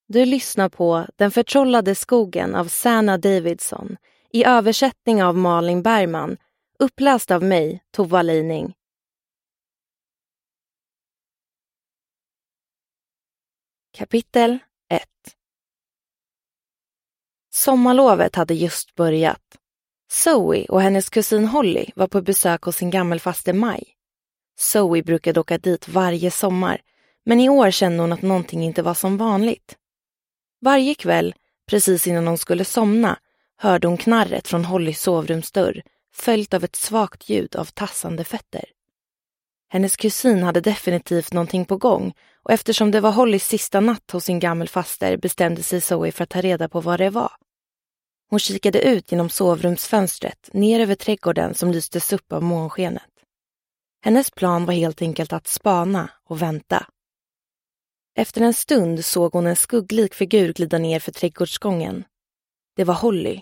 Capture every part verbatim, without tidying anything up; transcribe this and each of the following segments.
Du lyssnar på Den förtrollade skogen av Sanna Davidson i översättning av Malin Bergman, uppläst av mig, Tova Leining. Kapitel ett. Sommarlovet hade just börjat. Zoe och hennes kusin Holly var på besök hos sin gammelfaste Maj. Zoe brukade åka dit varje sommar, men i år kände hon att någonting inte var som vanligt. Varje kväll, precis innan hon skulle somna, hörde hon knarret från Hollys sovrumsdörr, följt av ett svagt ljud av tassande fötter. Hennes kusin hade definitivt någonting på gång, och eftersom det var Hollys sista natt hos sin gammelfaster bestämde sig Zoe för att ta reda på vad det var. Hon kikade ut genom sovrumsfönstret, ner över trädgården som lystes upp av månskenet. Hennes plan var helt enkelt att spana och vänta. Efter en stund såg hon en skugglik figur glida ner för trädgårdsgången. Det var Holly.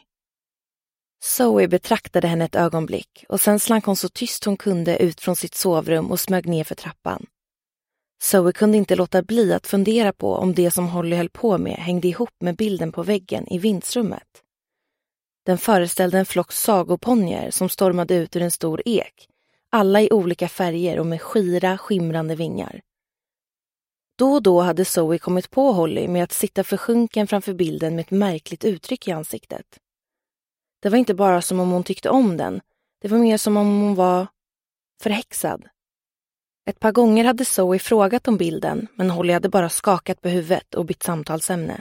Zoe betraktade henne ett ögonblick och sen slank hon så tyst hon kunde ut från sitt sovrum och smög ner för trappan. Zoe kunde inte låta bli att fundera på om det som Holly höll på med hängde ihop med bilden på väggen i vindsrummet. Den föreställde en flock sagoponjer som stormade ut ur en stor ek, alla i olika färger och med skira, skimrande vingar. Då och då hade Zoe kommit på Holly med att sitta försjunken framför bilden med ett märkligt uttryck i ansiktet. Det var inte bara som om hon tyckte om den, det var mer som om hon var förhäxad. Ett par gånger hade Zoe frågat om bilden, men Holly hade bara skakat på huvudet och bytt samtalsämne.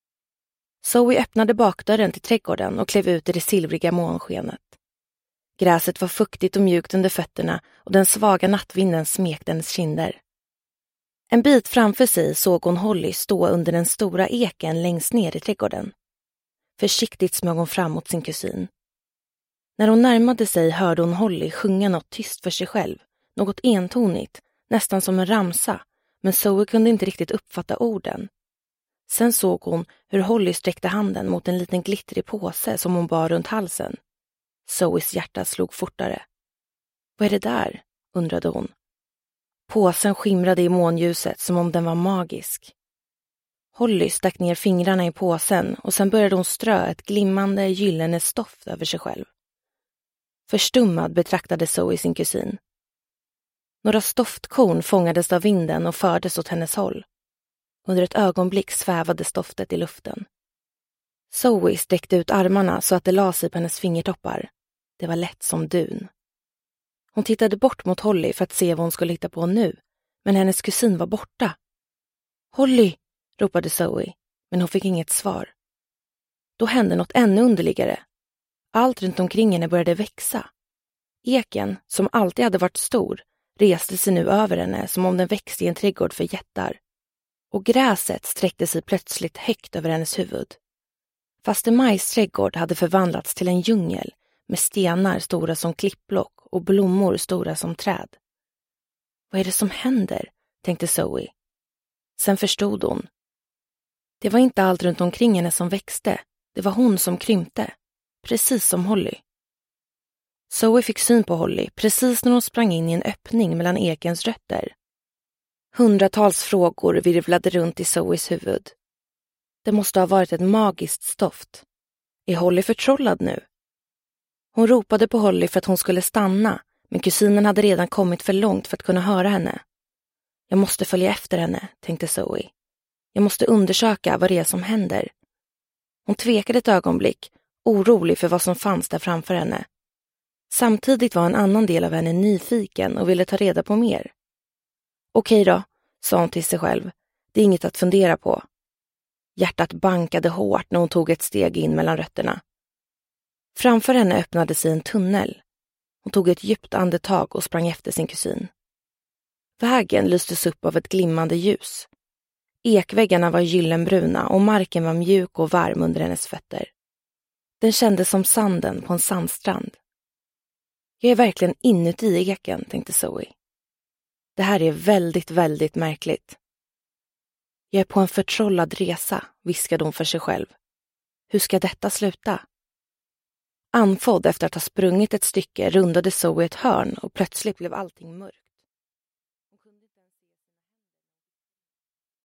Zoe öppnade bakdörren till trädgården och klev ut i det silvriga månskenet. Gräset var fuktigt och mjukt under fötterna och den svaga nattvinden smekte hennes kinder. En bit framför sig såg hon Holly stå under den stora eken längst ner i trädgården. Försiktigt smög hon fram mot sin kusin. När hon närmade sig hörde hon Holly sjunga något tyst för sig själv, något entonigt, nästan som en ramsa, men Zoe kunde inte riktigt uppfatta orden. Sen såg hon hur Holly sträckte handen mot en liten glittrig påse som hon bar runt halsen. Zoes hjärta slog fortare. Vad är det där? Undrade hon. Påsen skimrade i månljuset som om den var magisk. Holly stack ner fingrarna i påsen och sen började hon strö ett glimmande gyllene stoft över sig själv. Förstummad betraktade Zoe sin kusin. Några stoftkorn fångades av vinden och fördes åt hennes håll. Under ett ögonblick svävade stoftet i luften. Zoe sträckte ut armarna så att det la sig på hennes fingertoppar. Det var lätt som dun. Hon tittade bort mot Holly för att se vad hon skulle hitta på nu, men hennes kusin var borta. Holly, ropade Zoe, men hon fick inget svar. Då hände något ännu underligare. Allt runt omkring henne började växa. Eken, som alltid hade varit stor, reste sig nu över henne som om den växte i en trädgård för jättar. Och gräset sträckte sig plötsligt högt över hennes huvud. Faste Majs trädgård hade förvandlats till en djungel med stenar stora som klippblock och blommor stora som träd. Vad är det som händer? Tänkte Zoe. Sen förstod hon. Det var inte allt runt omkring henne som växte. Det var hon som krympte. Precis som Holly. Zoe fick syn på Holly precis när hon sprang in i en öppning mellan ekens rötter. Hundratals frågor virvlade runt i Zoes huvud. Det måste ha varit ett magiskt stoft. Är Holly förtrollad nu? Hon ropade på Holly för att hon skulle stanna, men kusinen hade redan kommit för långt för att kunna höra henne. Jag måste följa efter henne, tänkte Zoe. Jag måste undersöka vad det är som händer. Hon tvekade ett ögonblick, orolig för vad som fanns där framför henne. Samtidigt var en annan del av henne nyfiken och ville ta reda på mer. Okej då, sa hon till sig själv. Det är inget att fundera på. Hjärtat bankade hårt när hon tog ett steg in mellan rötterna. Framför henne öppnade sig en tunnel. Hon tog ett djupt andetag och sprang efter sin kusin. Vägen lystes upp av ett glimmande ljus. Ekväggarna var gyllenbruna och marken var mjuk och varm under hennes fötter. Den kändes som sanden på en sandstrand. Jag är verkligen inuti eken, tänkte Zoe. Det här är väldigt, väldigt märkligt. Jag är på en förtrollad resa, viskade hon för sig själv. Hur ska detta sluta? Andfådd efter att ha sprungit ett stycke rundade Zoe ett hörn och plötsligt blev allting mörkt.